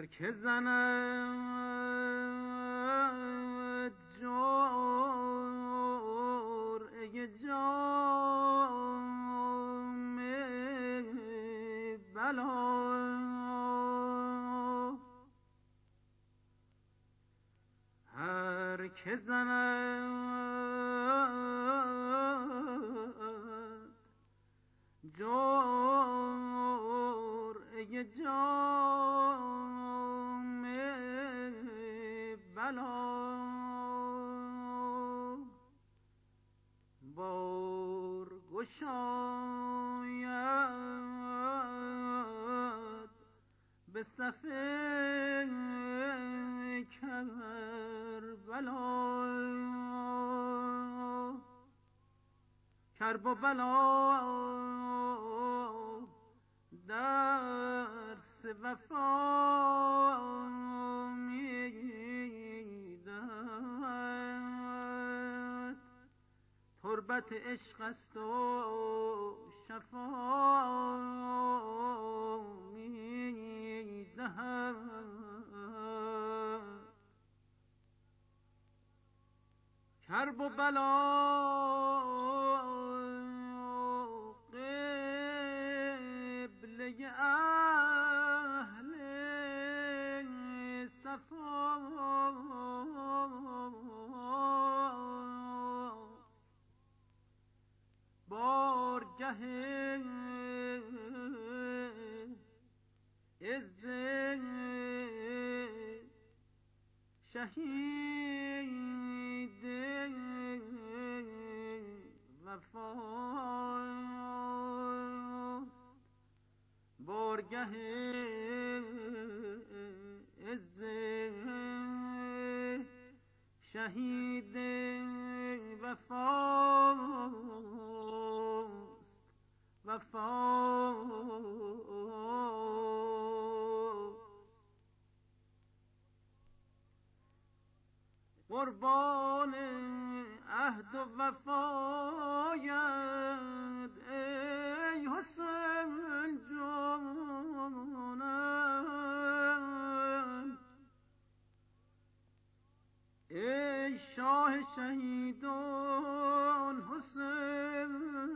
هر که زند جرعه جام بلا، هر که زند جرعه جام بلا، بار گشاید به صف کربلا. کرب و بلا درس وفا میدهد، تربت عشق است و شفا میدهد. کرب و بلا قبله اهل صفاست، بارگه عز شهید وفاست، بارگه عز شهید وفاست، وفاست. قربان عهد و وفایت ای حسین جانم، ای شاه شهیدان حسین